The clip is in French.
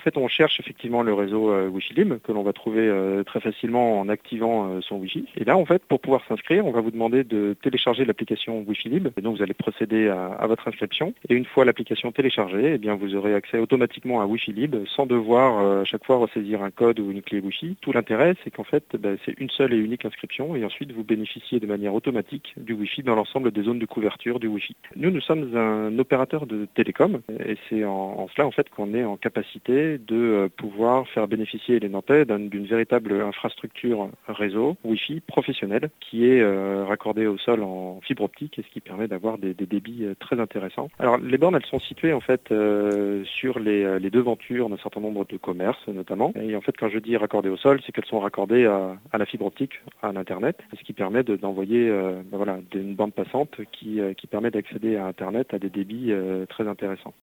fait, on cherche effectivement le réseau Wi-Fi Libre que l'on va trouver très facilement en activant son Wi-Fi. Et là, en fait, pour pouvoir s'inscrire, on va vous demander de télécharger l'application Wi-Fi Libre. Et donc, vous allez procéder à votre inscription. Et une fois l'application téléchargée, eh bien, vous aurez accès automatiquement à Wi-Fi Libre sans devoir à chaque fois ressaisir un code ou une clé Wi-Fi. Tout l'intérêt, c'est qu'en fait, c'est une seule et unique inscription et ensuite vous bénéficiez de manière automatique du Wi-Fi dans l'ensemble des zones de couverture du Wi-Fi. Nous sommes un opérateur de télécom et c'est en cela en fait qu'on est en capacité de pouvoir faire bénéficier les Nantais d'une véritable infrastructure réseau Wi-Fi professionnelle qui est raccordée au sol en fibre optique et ce qui permet d'avoir des débits très intéressants. Alors les bornes elles sont situées en fait sur les devantures d'un certain nombre de commerces notamment et en fait quand je dis raccordées au sol c'est qu'elles sont raccordées à la fibre optique, à l'internet, ce qui permet d'envoyer une bande passante qui permet d'accéder à internet à des débits très intéressants.